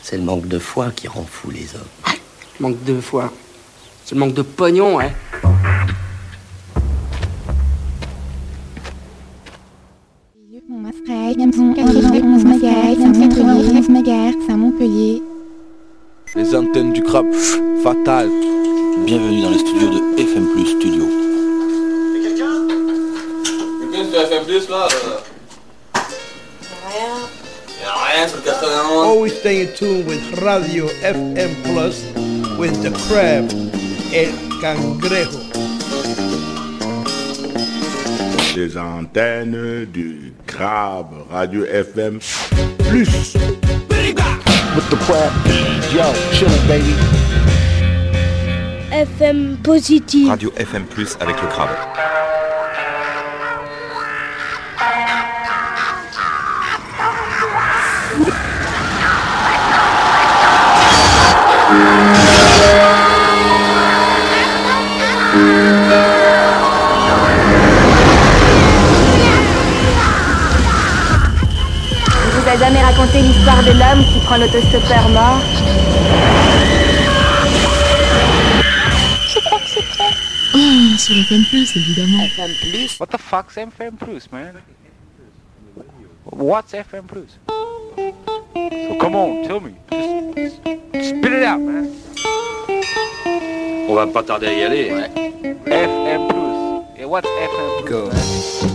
C'est le manque de foi qui rend fou les hommes. Manque de foi. C'est le manque de pognon, hein. à Montpellier. Les antennes du crabe, fatal. Bienvenue dans les studios de FM Plus Studio. Y'a quelqu'un sur FM Plus là Y'a rien sur le 91. Always stay in tune with Radio FM Plus with the crab, El Cangrejo. Les antennes du crabe, Radio FM Plus. With the crab, yo, chillin' baby. FM Positive. Radio FM Plus avec le crabe. Je vous ai jamais raconté l'histoire de l'homme qui prend l'autostoppeur mort? Je crois que c'est toi. Oh, sur FM Plus, évidemment. FM Plus. What the fuck's FM Plus, man? What's FM Plus? So come on, tell me. Just spit it out, man. On va pas tarder à y aller. Ouais. FM Plus. Yeah, what's FM Plus? Go. Man?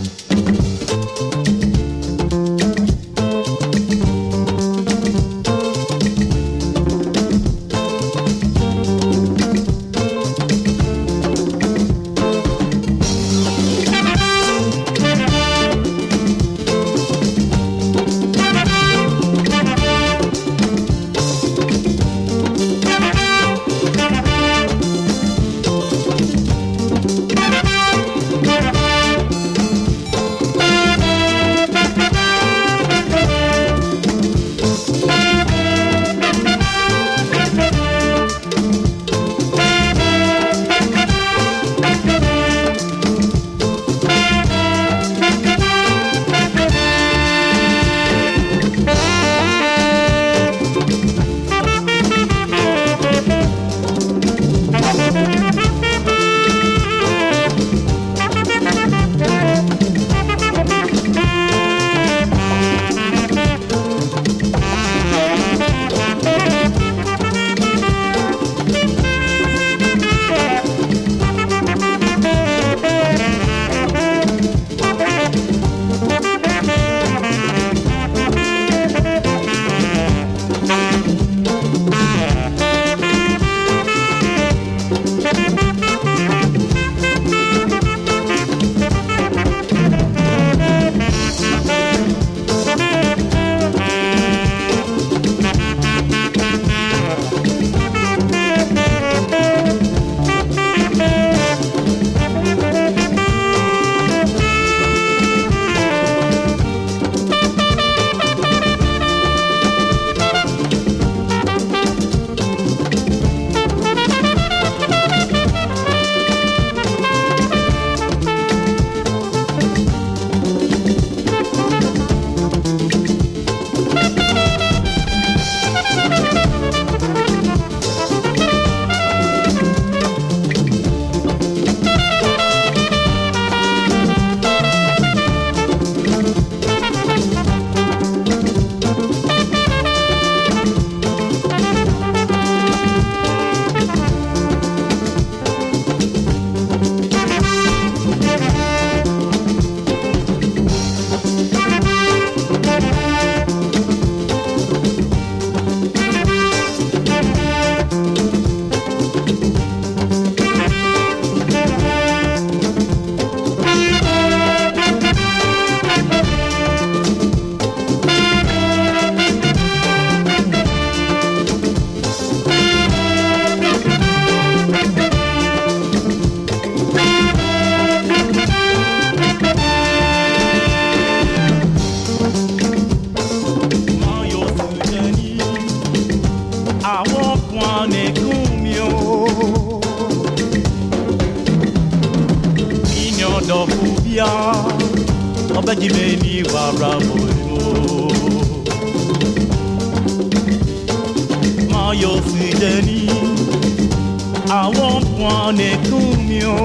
yo si jeni àwọn point ekun mi o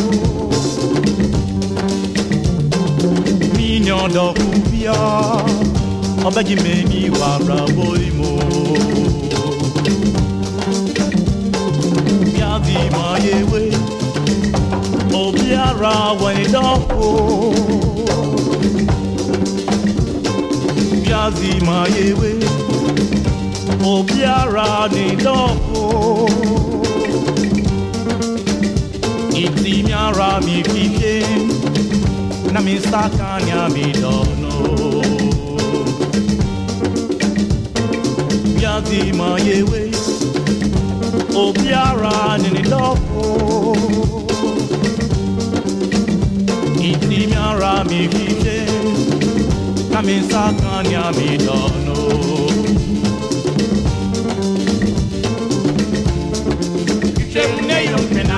minyan do kubia obeji me mi wa bravo imo biazi ma yewe obiara when it doko biazi ma yewe obiara ni doko iti miara mi kike na mi sakanya mi dono biazi ma yewe obiara ni doko iti miara mi kike na mi sakanya mi dono Jemne yompena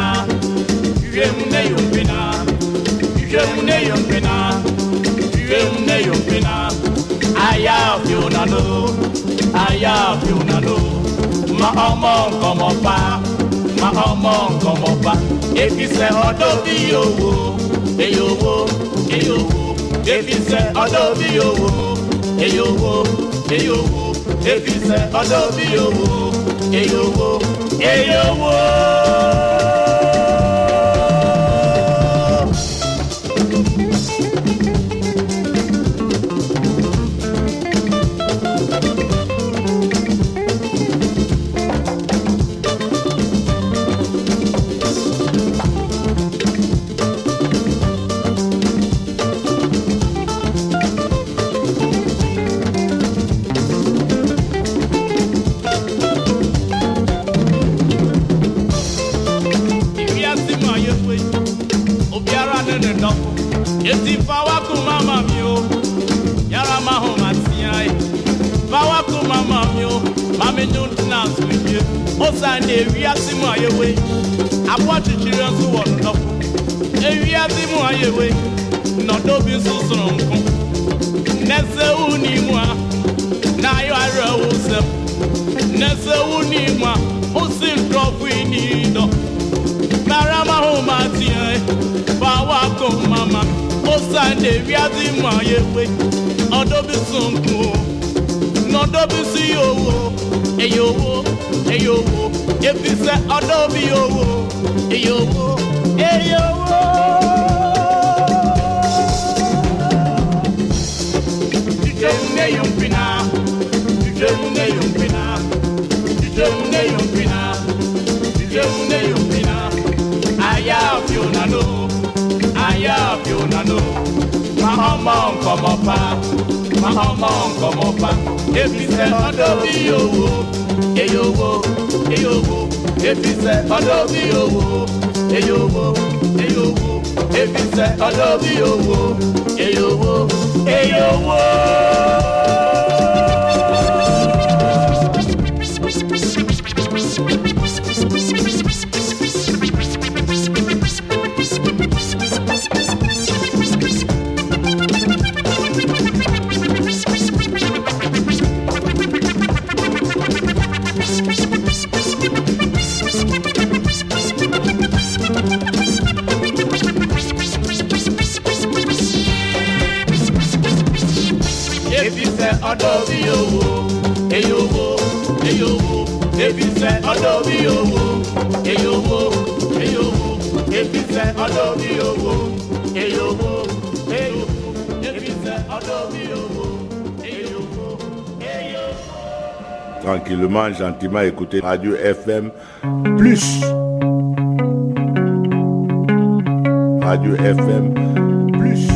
aya fionano ma omon como pa if you say odo bi owo eyowo if you say odo bi owo eyowo if you say odo bi owo eyowo Sunday we are simu ayewe apart children so what no we are simu ayewe no do bi so nko nese uni mu na yo ara wo se nese uni mu o sin drop we need do marama ho matia ba wa ko mama o Sunday we are simu ayewe odo bi so nko no do bi si owo eyowo if you say Adobe owo eyowo Jemne yompina aya fionano ma omon como pa if you say Adobe owo eyowo if you say Adobe owo eyowo if you say Adobe owo eyowo Adobe owo eyowo if you say Adobe owo eyowo if you say Adobe owo eyowo if you say Adobe owo eyowo Tranquillement, gentiment, écoutez Radio FM Plus. Radio FM Plus.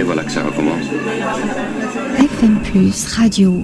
voilà que ça recommence. FM Plus Radio.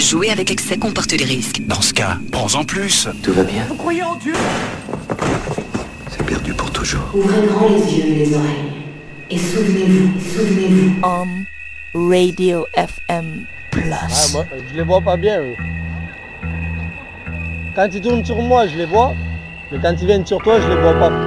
Jouer avec excès comporte des risques. Dans ce cas, prends-en plus. Tout va bien. Vous croyez en Dieu? C'est perdu pour toujours. Ouvrez grand les yeux et les oreilles. Et souvenez-vous. Radio FM Plus. Ah, moi, je les vois pas bien, eux. Quand ils tournent sur moi, je les vois. Mais quand ils viennent sur toi, je les vois pas.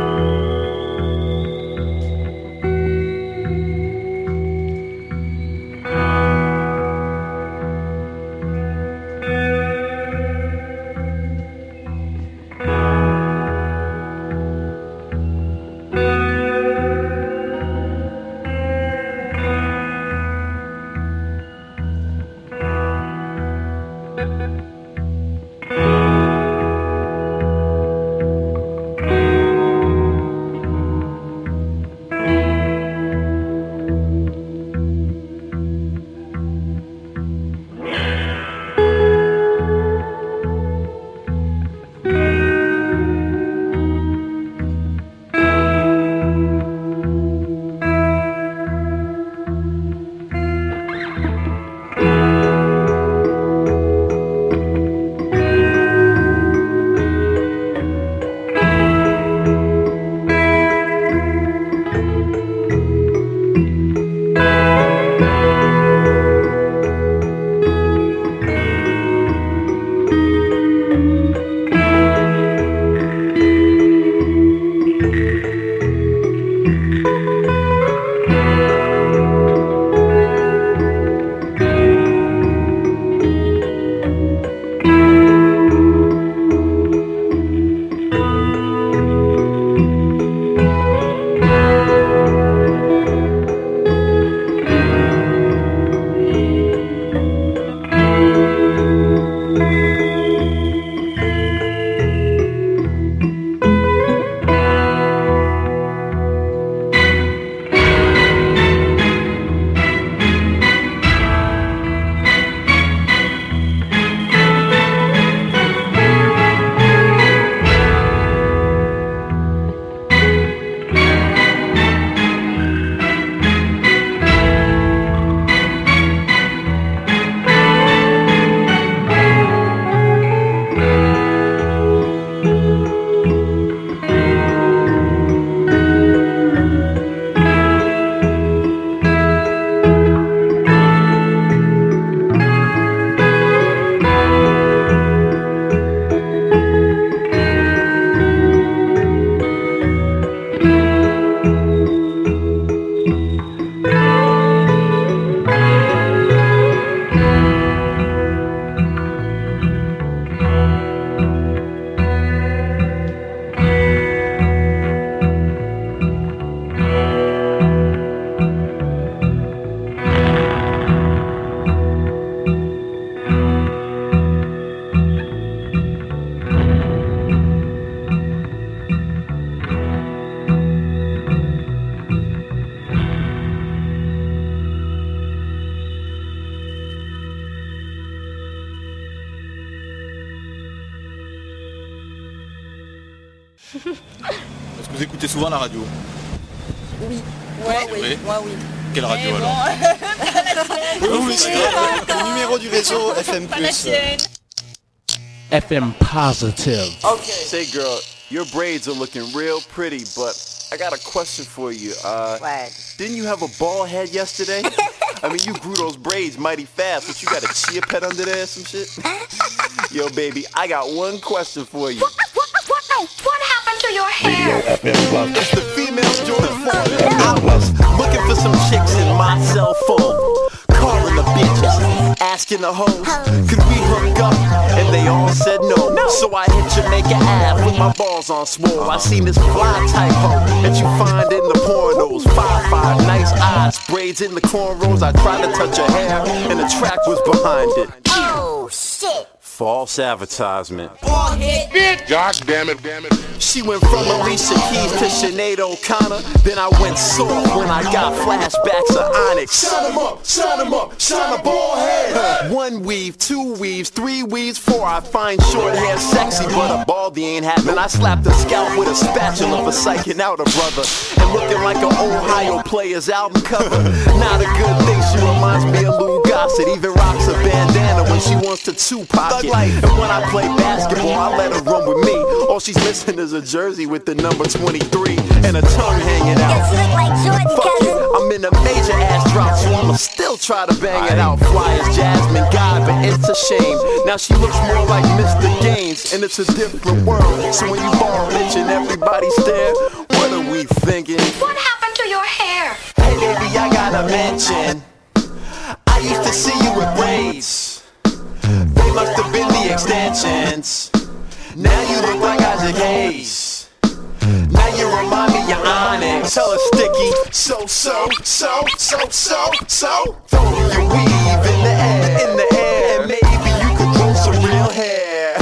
Est-ce que vous écoutez souvent la radio? Oui. Ouais, oui. Moi, oui. Quelle radio mais alors? Oui, c'est le numéro du réseau FM+. FM Positive. Okay. Say, girl, your braids are looking real pretty, but I got a question for you. What? Didn't you have a bald head yesterday? I mean, you grew those braids mighty fast, but you got a chia pet under there or some shit? Yo, baby, I got one question for you. What happened to your hair? It's the female Jordan 4. I was looking for some chicks in my cell phone, calling the bitches, asking the hoes, could we hook up? And they all said no. So I hit Jamaica Ave with my balls on swole. I seen this fly type hoe that you find in the pornos. 5'5", nice eyes, braids in the cornrows. I tried to touch her hair, and the track was behind it. Oh, shit. False advertisement. God damn it. She went from Alicia Keys to Sinead O'Connor. Then I went soft when I got flashbacks of Onyx. Shine 'em up, shine a bald head. One weave, two weaves, three weaves, four. I find short hair sexy, but a baldy ain't happening. I slapped a scalp with a spatula for psyching out a brother. And looking like an Ohio Players album cover. Not a good thing, she reminds me of Lou Gossett. closet, even rocks a bandana when she wants to Tupac it. And when I play basketball, I let her run with me. All she's missing is a jersey with the number 23 and a tongue hanging out. I'm in a major ass drought, so I'ma still try to bang it out. Fly as Jasmine God, but it's a shame. Now she looks more like Mr. Gaines, and it's a different world. So when you borrow Mitch and everybody stare, what are we thinking? What happened to your hair? Hey baby, I gotta mention, I used to see you with braids. They must have been the extensions. Now you look like Isaac Hayes. Now you remind me of Onyx. Hella sticky, so throw your weave in the air, and maybe you could grow some real hair.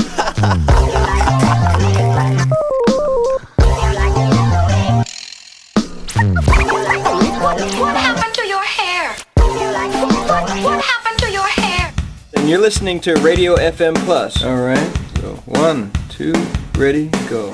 What happened to your hair? What happened to your hair? And you're listening to Radio FM Plus. All right. So 1, 2, ready, go.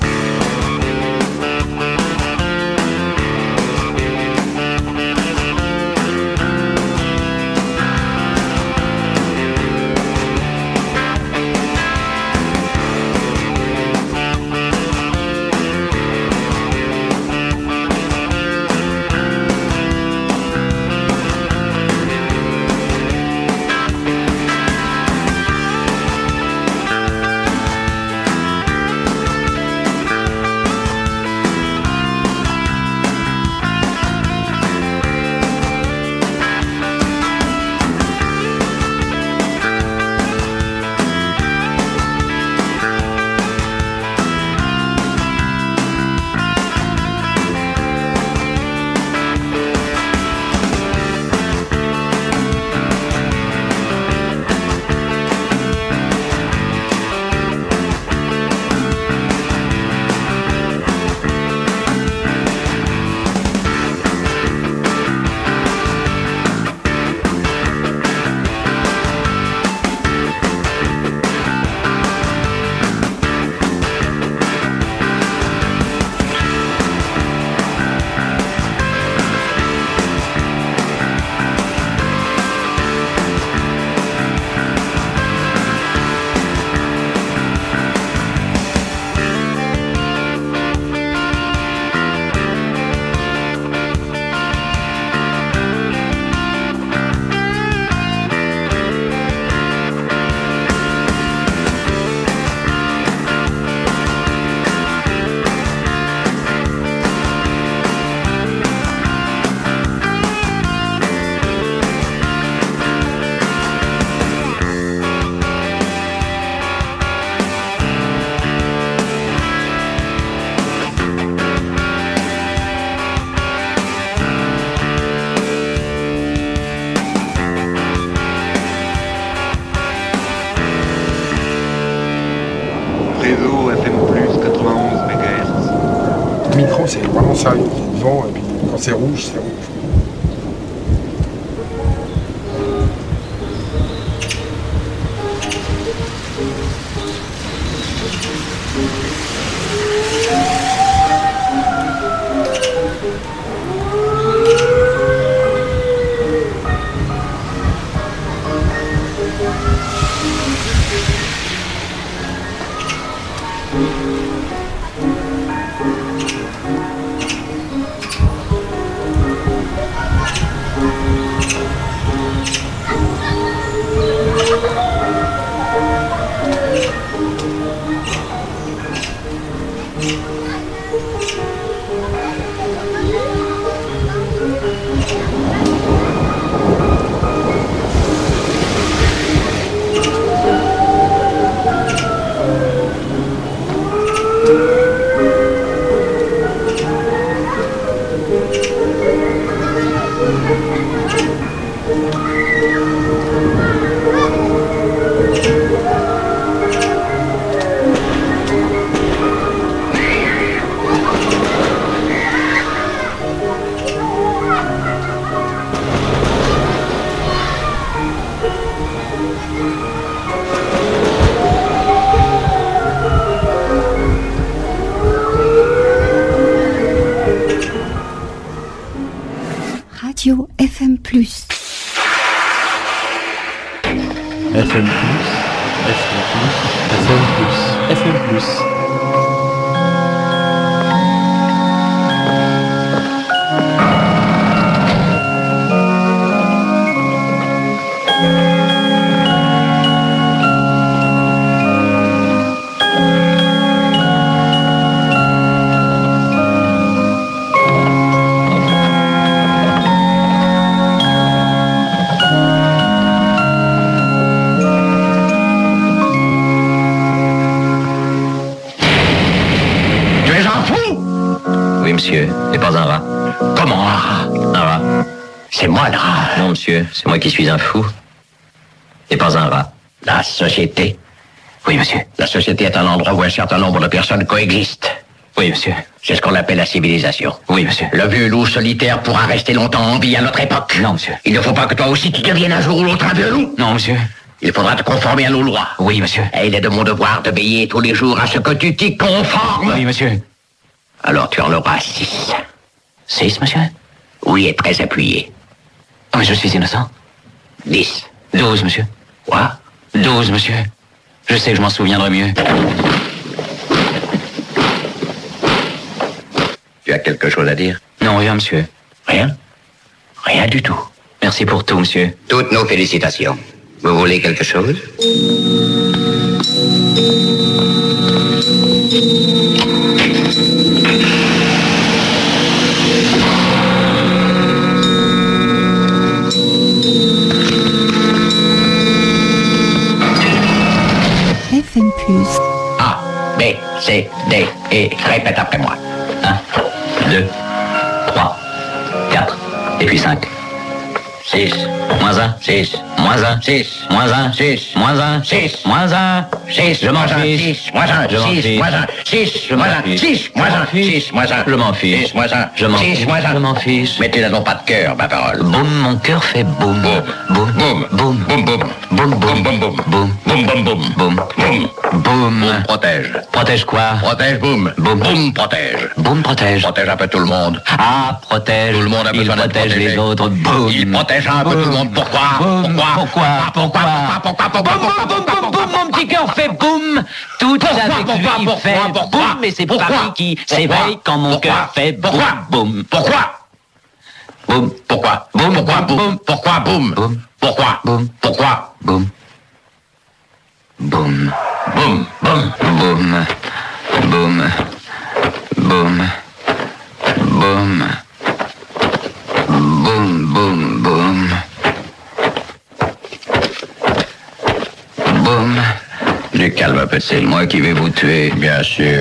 C'est vraiment sérieux, il y a du vent et puis quand c'est rouge, c'est rouge. Radio FM+. FM+, FM+. Monsieur, et pas un rat. Comment un rat? Un rat. C'est moi le rat. Non, monsieur, c'est moi qui suis un fou. Et pas un rat. La société? Oui, monsieur. La société est un endroit où un certain nombre de personnes coexistent. Oui, monsieur. C'est ce qu'on appelle la civilisation. Oui, monsieur. Le vieux loup solitaire pourra rester longtemps en vie à notre époque. Non, monsieur. Il ne faut pas que toi aussi tu deviennes un jour ou l'autre un vieux loup. Non, monsieur. Il faudra te conformer à nos lois. Oui, monsieur. Et il est de mon devoir de veiller tous les jours à ce que tu t'y conformes. Oui, monsieur. Alors tu en auras 6. 6, monsieur? Oui, et très appuyé. Oh, mais je suis innocent. 10. 12, monsieur. Quoi? 12, monsieur. Je sais que je m'en souviendrai mieux. Tu as quelque chose à dire? Non, rien, monsieur. Rien? Rien du tout. Merci pour tout, monsieur. Toutes nos félicitations. Vous voulez quelque chose? FM+. A, B, C, D, et répète après moi. 1, 2, 3, 4, et puis 5. 6, moins 1, 6, moins 1, 6, moins 1, 6, moins 1, 6, moins 1, 6, je m'en fiche, 6, moins 1, 6, moins 1, 6, moins 1, 6, moins 1, 6, moins 1, je m'en fiche, 6, moins 1, je m'en fiche, je m'en fiche. Mais tu n'as donc pas de cœur, ma parole. Boum, mon cœur fait boum, boum, boum, boum, boum, boum, boum, boum, boum, boum, boum, boum, boum, boum, boum, boum, boum, protège. Protège quoi? Protège, boum, boum, boum, protège. Boum, protège. Protège un peu tout le monde. Ah, protège. Tout le monde a besoin d'être protégé. Il protège les autres, boum. Il protège un peu tout le monde. Pourquoi? Pourquoi, mon petit cœur fait boum. Tout avec lui fait boum. Et c'est Paris qui s'éveille quand mon cœur fait boum, boum. Pourquoi? Boum, pourquoi? Boum, pourquoi? Boum, pourquoi? Boum, boum, pourquoi? Boum, pourquoi? Boum. Boum, boum, boum, boum, boum, boum, boum, boum, boum, boum, boum. Du calme un peu, c'est moi qui vais vous tuer, bien sûr.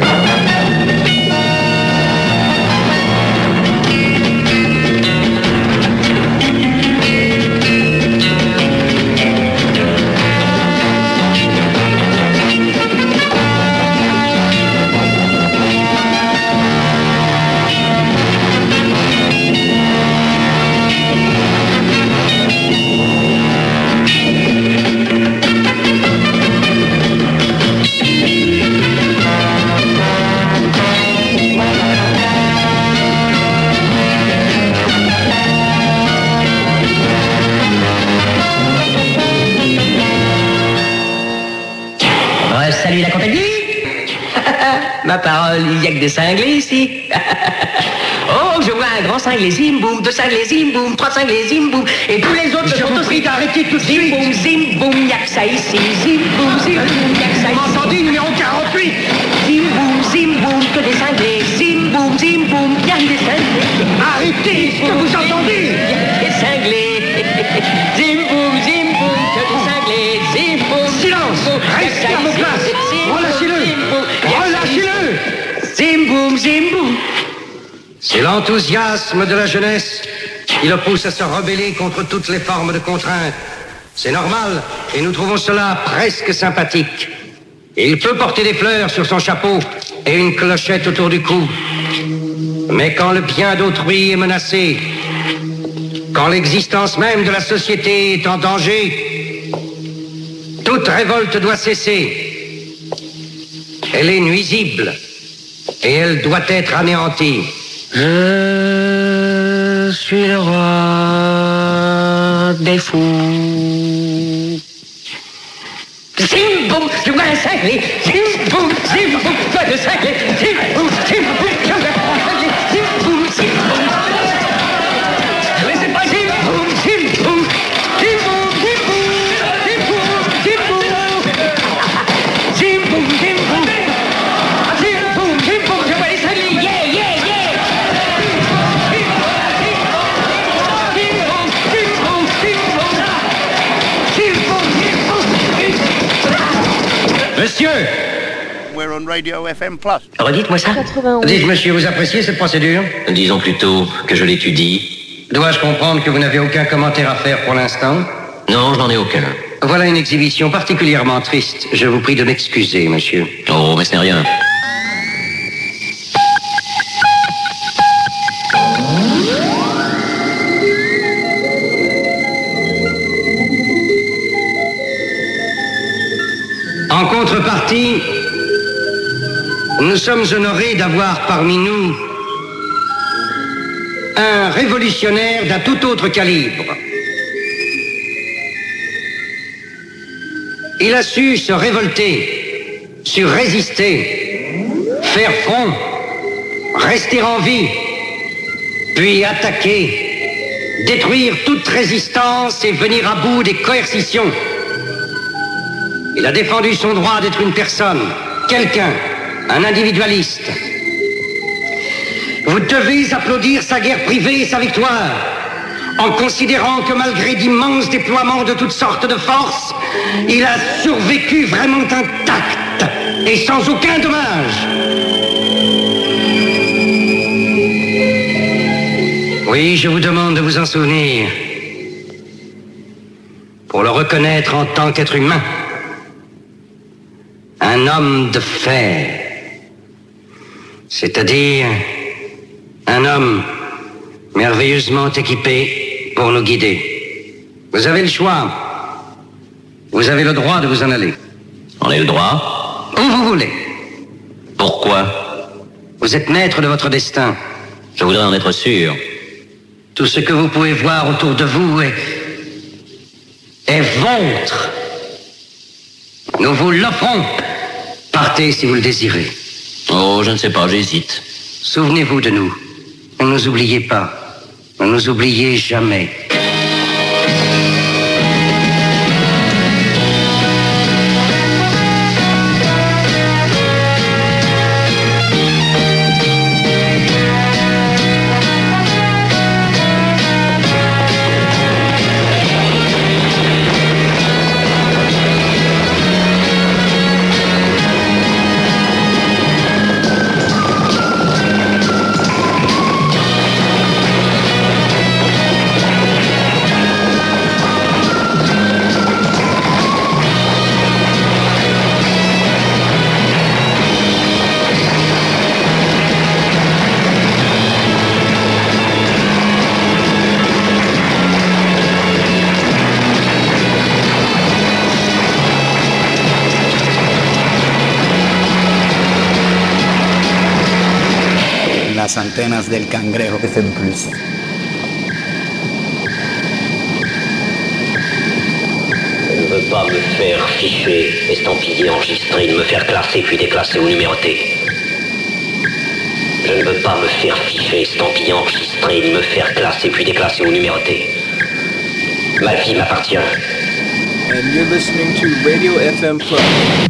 Salut la compagnie. Ma parole, il y a que des cinglés ici. Oh, je vois un grand cinglé zim boum, deux cinglés zim boum, trois cinglés zim boum, et tous les autres sont aussi arrêtés tout de suite. Zim boum, y'a que ça ici. Zim boum, y'a que ça ici. Vous m'entendez, numéro 48. Zim boum, que des cinglés. Zim boum, y'a que des cinglés. Arrêtez ce que vous entendez. Y'a que des cinglés. Zim boum, que des cinglés. Zim boum. Silence. Restez à vos places. Relâchez-le. Relâchez-le. Zim boum. C'est l'enthousiasme de la jeunesse qui le pousse à se rebeller contre toutes les formes de contrainte. C'est normal, et nous trouvons cela presque sympathique. Il peut porter des fleurs sur son chapeau et une clochette autour du cou. Mais quand le bien d'autrui est menacé, quand l'existence même de la société est en danger, toute révolte doit cesser. Elle est nuisible et elle doit être anéantie. Je suis le roi des fous. un cinglé. Zim, boum, toi de cinglé. Zim, boum, je veux pas un cinglé. Zim, boum, mais c'est pas zim, boum, zim, boum. Zim, boum, zim, boum. Zim, boum, zim, boum. Zim, boum, zim, boum. Zim, boum, zim, boum. Je vois les cinglés. Yeah, yeah, yeah. Monsieur! We're on Radio FM Plus. Redites-moi ça. 91. Dites, monsieur, vous appréciez cette procédure? Disons plutôt que je l'étudie. Dois-je comprendre que vous n'avez aucun commentaire à faire pour l'instant? Non, je n'en ai aucun. Voilà une exhibition particulièrement triste. Je vous prie de m'excuser, monsieur. Oh, mais ce n'est rien. En contrepartie, nous sommes honorés d'avoir parmi nous un révolutionnaire d'un tout autre calibre. Il a su se révolter, résister, faire front, rester en vie, puis attaquer, détruire toute résistance et venir à bout des coercitions. Il a défendu son droit d'être une personne, quelqu'un, un individualiste. Vous devez applaudir sa guerre privée et sa victoire, en considérant que malgré d'immenses déploiements de toutes sortes de forces, il a survécu vraiment intact et sans aucun dommage. Oui, je vous demande de vous en souvenir, pour le reconnaître en tant qu'être humain. Un homme de fer, c'est-à-dire un homme merveilleusement équipé pour nous guider. Vous avez le choix. Vous avez le droit de vous en aller. On a le droit? Où vous voulez. Pourquoi? Vous êtes maître de votre destin. Je voudrais en être sûr. Tout ce que vous pouvez voir autour de vous est vôtre. Nous vous l'offrons. Partez si vous le désirez. Oh, je ne sais pas, j'hésite. Souvenez-vous de nous. Ne nous oubliez pas. Ne nous oubliez jamais. Las antenas del cangrejo FM Plus. Je ne veux pas me faire ficher, estampiller, enregistrer, me faire classer puis déclasser ou numéroter. Je ne veux pas me faire ficher, estampiller, enregistrer, me faire classer puis déclasser ou numéroter. Ma vie m'appartient. And you're listening to Radio FM Plus.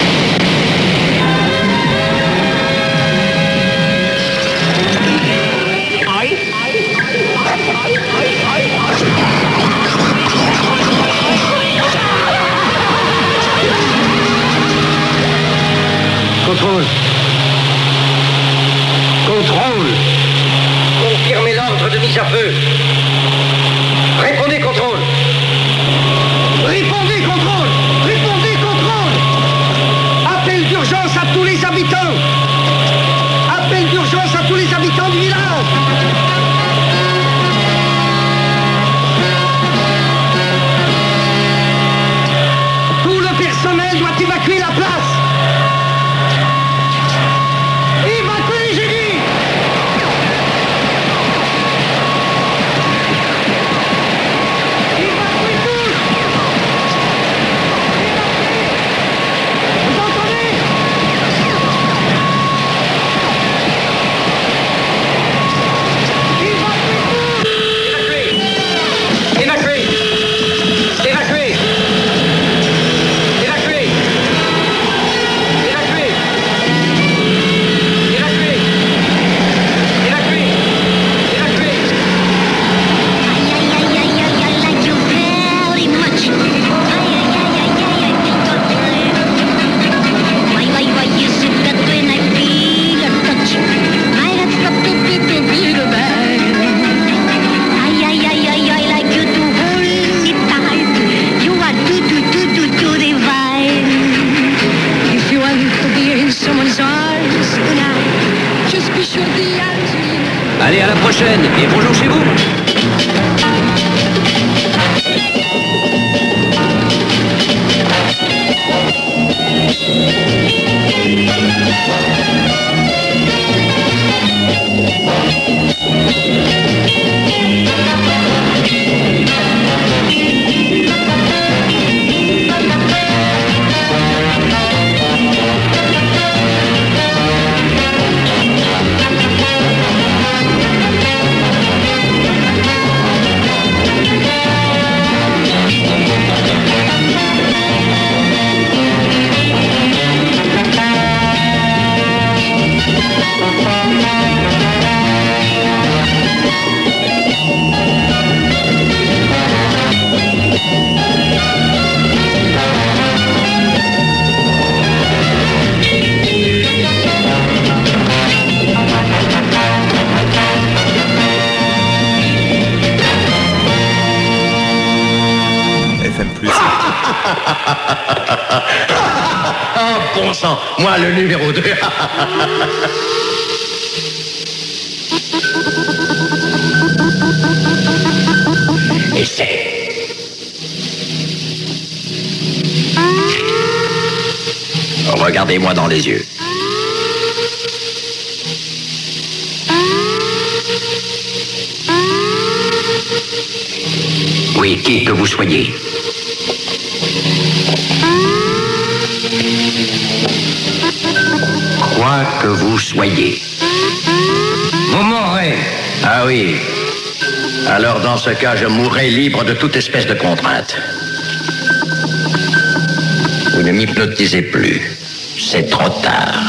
Contrôle. Contrôle. Confirmez l'ordre de mise à feu. Répondez, contrôle. Répondez, contrôle. Répondez, contrôle. Appel d'urgence à tous les habitants. Appel d'urgence à tous les habitants du village. Tout le personnel doit évacuer la place. Vous entendez? Allez, à la prochaine et bonjour chez vous. Oh, bon sang, moi le numéro 2. Et c'est... Regardez-moi dans les yeux. Oui, qui que vous soyez. Quoi que vous soyez. Vous mourrez. Ah oui. Alors dans ce cas, je mourrai libre de toute espèce de contrainte. Vous ne m'hypnotisez plus. C'est trop tard.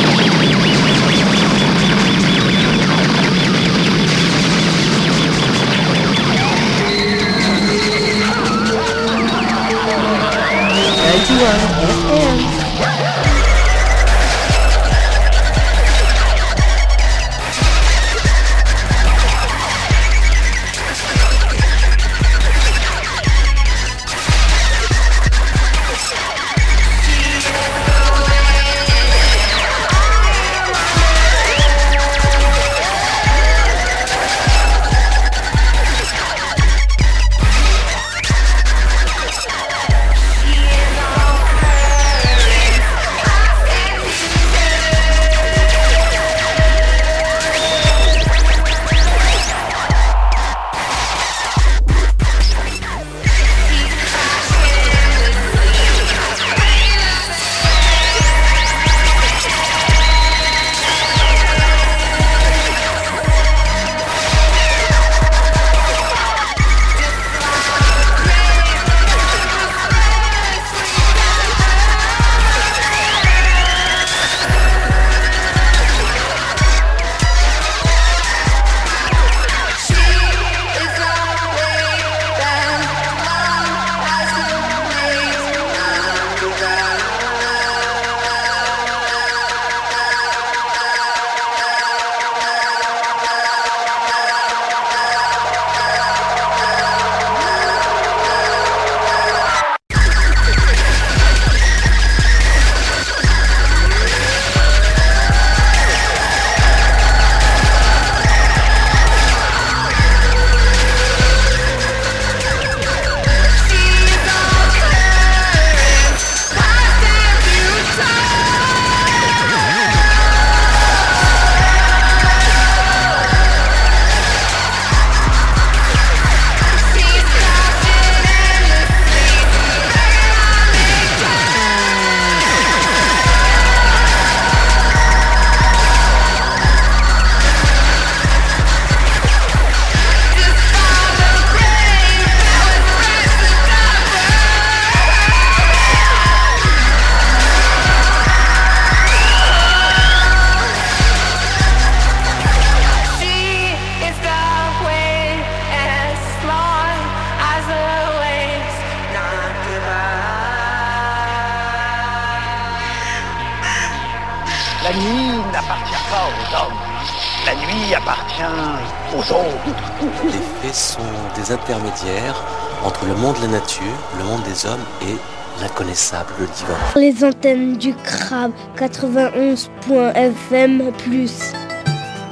La nuit n'appartient pas aux hommes. La nuit appartient aux autres. Les fées sont des intermédiaires entre le monde de la nature, le monde des hommes et l'inconnaissable, le divin. Les antennes du crabe 91.fm+.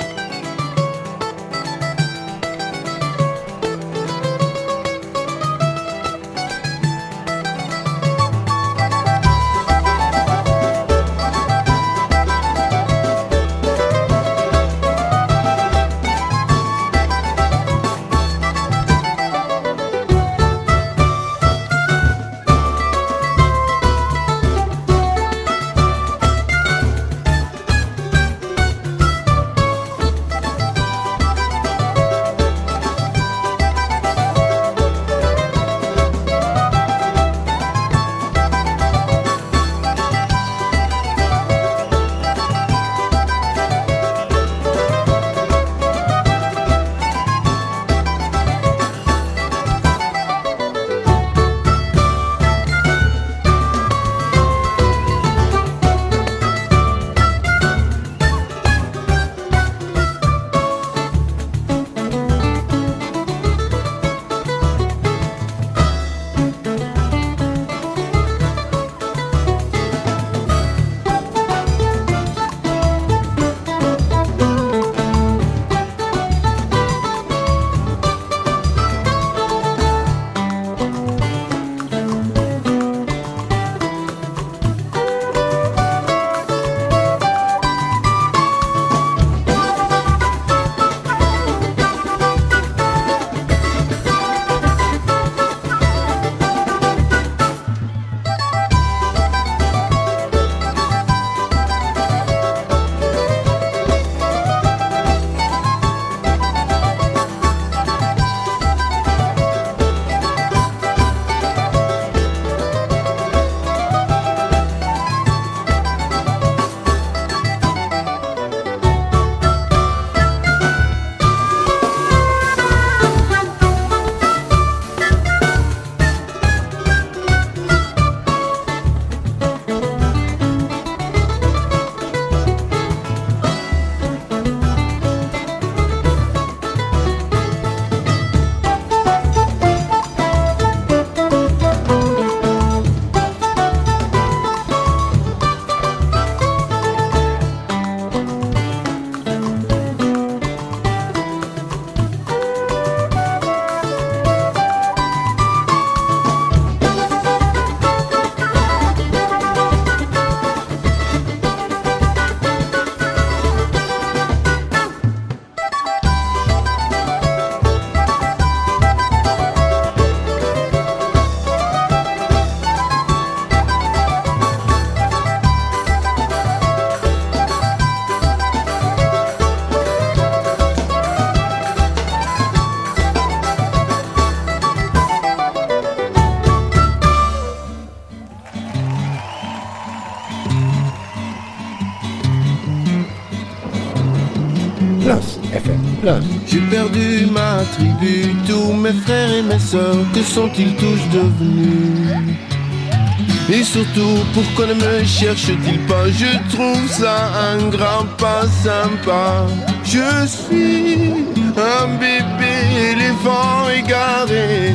Plus FM Plus. J'ai perdu ma tribu, tous mes frères et mes sœurs, que sont-ils tous devenus? Et surtout, pourquoi ne me cherche-t-il pas? Je trouve ça ingrat, pas sympa. Je suis un bébé éléphant égaré.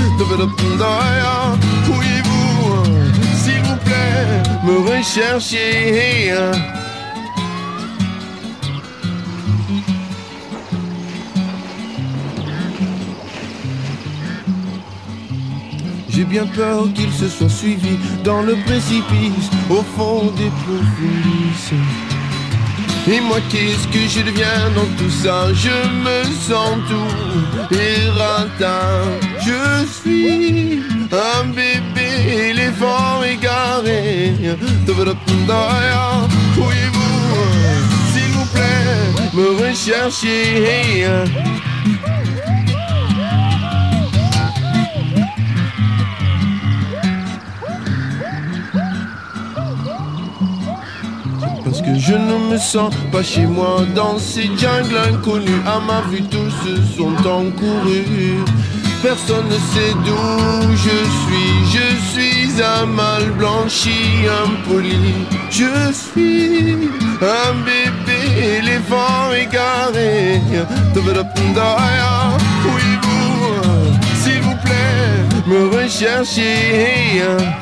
Pourriez-vous, s'il vous plaît, me rechercher? J'ai bien peur qu'il se soit suivi dans le précipice, au fond des profondis. Et moi qu'est-ce que je deviens dans tout ça? Je me sens tout erratin. Je suis un bébé éléphant égaré. Pourriez-vous, s'il vous plaît, me rechercher? Parce que je ne me sens pas chez moi dans ces jungles inconnues. À ma vue tous se sont encourus. Personne ne sait d'où je suis un mal blanchi, impoli. Je suis un bébé éléphant égaré. Pourriez-vous, s'il vous plaît, me rechercher?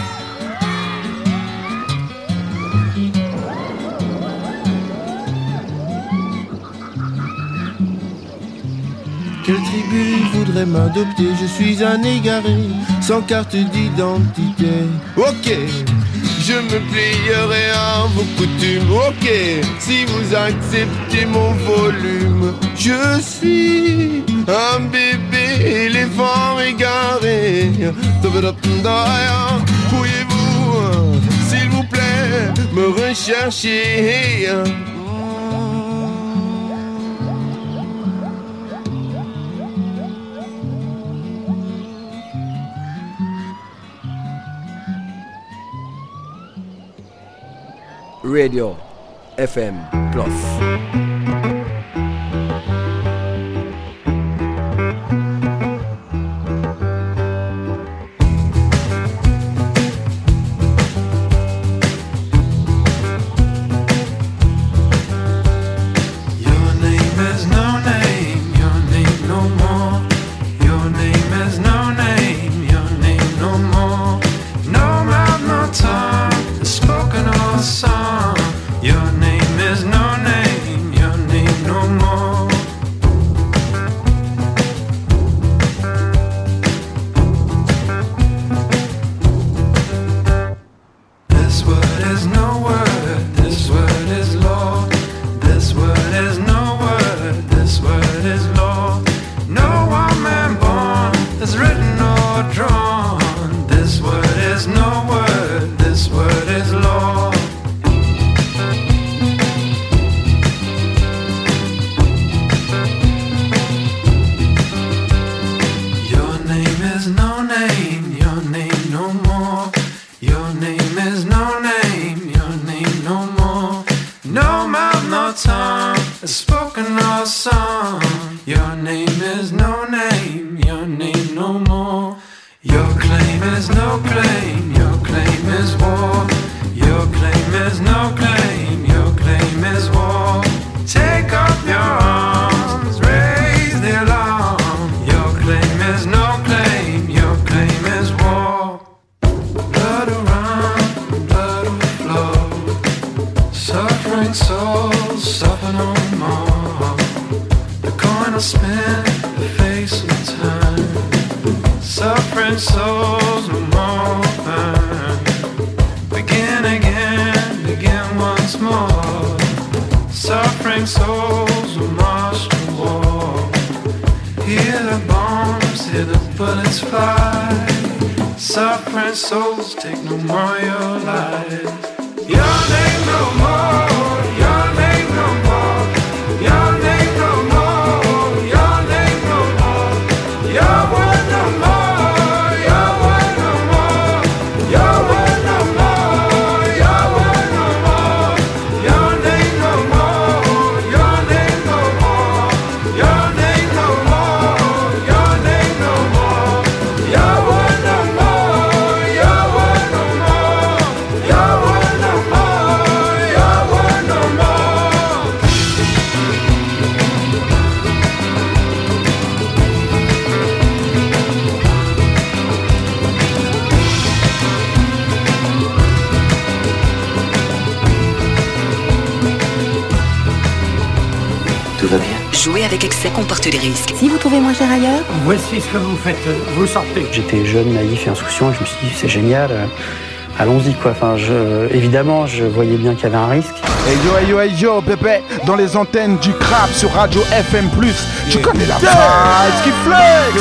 Quelle tribu voudrait m'adopter? Je suis un égaré, sans carte d'identité. Ok, je me plierai à vos coutumes. Ok, si vous acceptez mon volume. Je suis un bébé éléphant égaré. Pourriez-vous, s'il vous plaît, me rechercher? Radio FM Plus. va bien. Jouer avec excès comporte des risques. Si vous trouvez moins cher ailleurs, voici ce que vous faites, vous sortez. J'étais jeune, naïf et insouciant et je me suis dit c'est génial, allons-y quoi. Enfin, évidemment, je voyais bien qu'il y avait un risque. Hey yo, bébé, dans les antennes du crabe sur Radio FM+. Tu connais la phrase qui flex.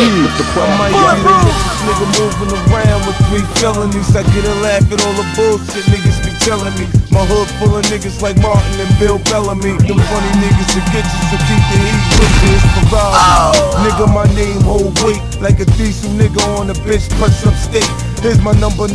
Nigga moving around with 3 felonies. I get a laugh at all the bullshit niggas be telling me. My hood full of niggas like Martin and Bill Bellamy. Them funny niggas that get you, so keep the heat pushing. It's Ferrari. Nigga, my name hold weight like a diesel nigga on a bitch press up state. Here's my number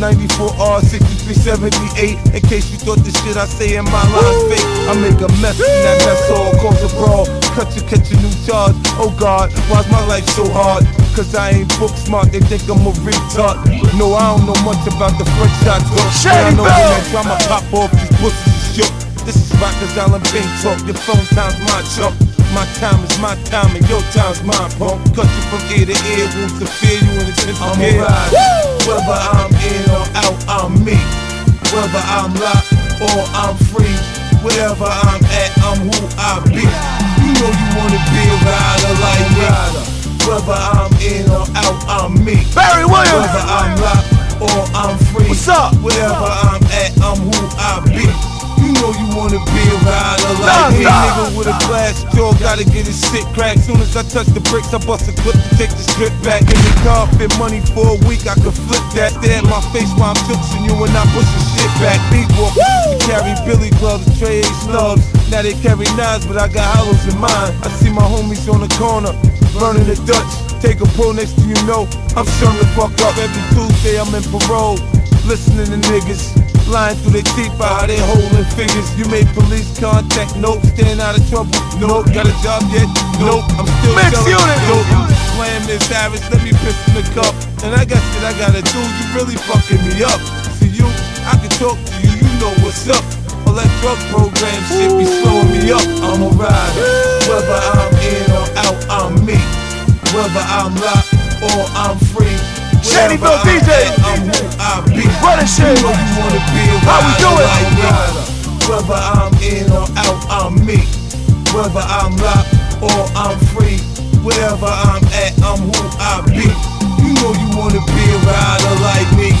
94R6378. In case you thought the shit I say in my line's fake, I make a mess and that mess all cause a brawl. Cut you, catch a new charge. Oh God, why's my life so hard? Cause I ain't book smart, they think I'm a retard. No, I don't know much about the French shots. But I know when that drama pop off, these pussies is shook. This is Rikers Island Bank talk. Your phone time's my chump. My time is my time and your time's mine, punk. Cut you from ear to ear, wounds to fear you in intensive care. Whether I'm in or out, I'm me. Whether I'm locked or I'm free, wherever I'm at, I'm who I be. You know you wanna be a rider like me. Whether I'm in or out, I'm me. Barry Williams. Whether I'm locked or I'm free, what's up? Wherever I'm at, I'm who I be. You know you wanna be a rider like me. Nigga with a glass jaw, gotta get his shit cracked. Soon as I touch the brakes, I bust a clip to take the strip back. In the car, fit money for a week, I could flip that. Stare at my face while I'm fixing you and I push the shit back. Big walkers used to carry billy clubs, Trey snubs. Now they carry knives, but I got hollows in mine. I see my homies on the corner, burning the Dutch. Take a pull, next thing you know, I'm sure the fuck up. Every Tuesday I'm in parole, listening to niggas lying through their teeth about how they holding figures. You made police contact, nope. Staying out of trouble, nope. Got a job yet, nope. I'm still selling dope. Slam this Harris, let me piss in the cup. And I got shit I gotta do, you really fucking me up. See you, I can talk to you, you know what's up. All that drug program shit be slowing me up. I'm a rider, whether I'm in or out, I'm me. Whether I'm locked or I'm free, Shantyville DJ, I'm who I be. Running shit, you know you wanna be a how we do it? Like me. Whether I'm in or out, I'm me. Whether I'm locked or I'm free, wherever I'm at, I'm who I be. You know you wanna be a rider like me.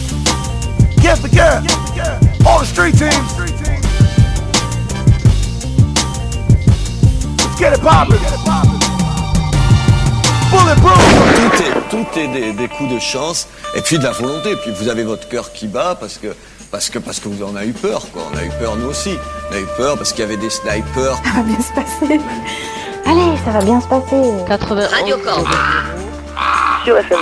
Get the gap, all the street teams. Let's get it poppin'. Tout est des coups de chance et puis de la volonté. Puis vous avez votre cœur qui bat parce que vous en avez eu peur, quoi. On a eu peur nous aussi. On a eu peur parce qu'il y avait des snipers. Ça va bien se passer. Allez, ça va bien se passer. 80 Radio Corps. Sur FM+.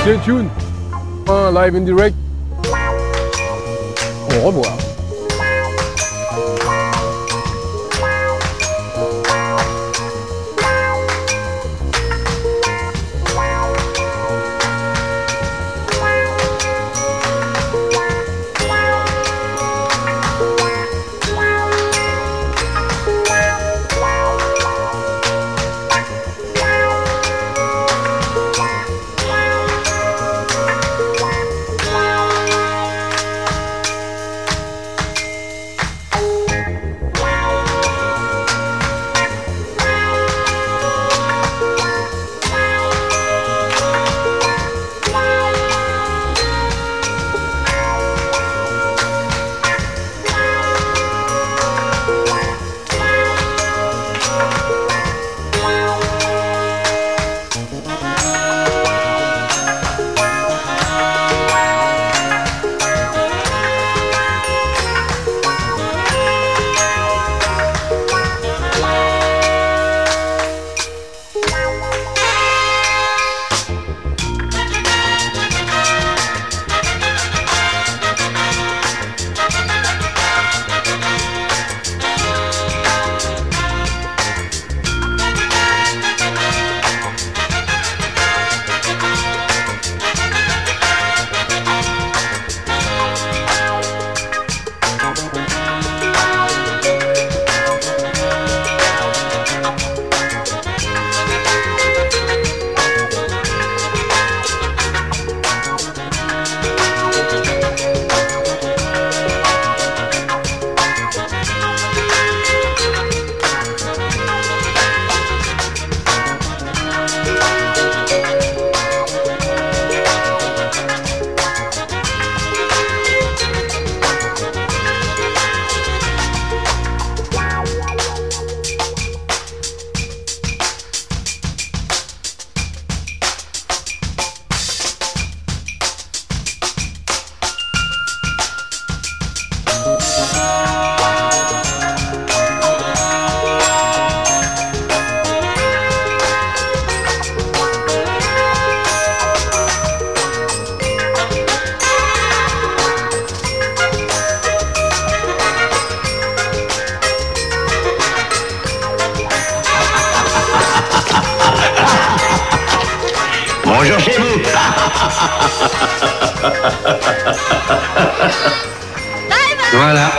Stay tuned. Live and direct. Au revoir. Bonjour chez vous. Voilà.